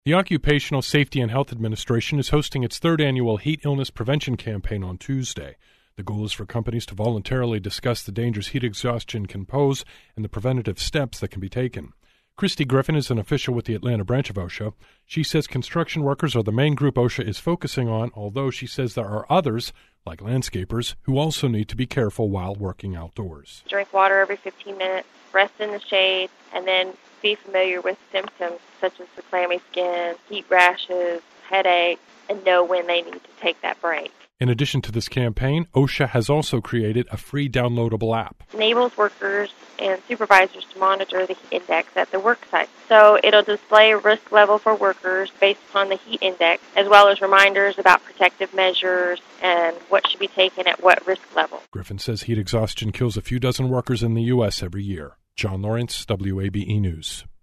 The Occupational Safety and Health Administration is hosting its third annual heat illness prevention campaign on Tuesday. The goal is for companies to voluntarily discuss the dangers heat exhaustion can pose and the preventative steps that can be taken. Christy Griffin is an official with the Atlanta branch of OSHA. She says construction workers are the main group OSHA is focusing on, although she says there are others, like landscapers, who also need to be careful while working outdoors. Drink water every 15 minutes, rest in the shade, and then be familiar with symptoms such as the clammy skin, heat rashes, headaches, and know when they need to take that break. In addition to this campaign, OSHA has also created a free downloadable app. It enables workers and supervisors to monitor the heat index at the work site. So it'll display a risk level for workers based upon the heat index, as well as reminders about protective measures and what should be taken at what risk level. Griffin says heat exhaustion kills a few dozen workers in the U.S. every year. John Lawrence, WABE News.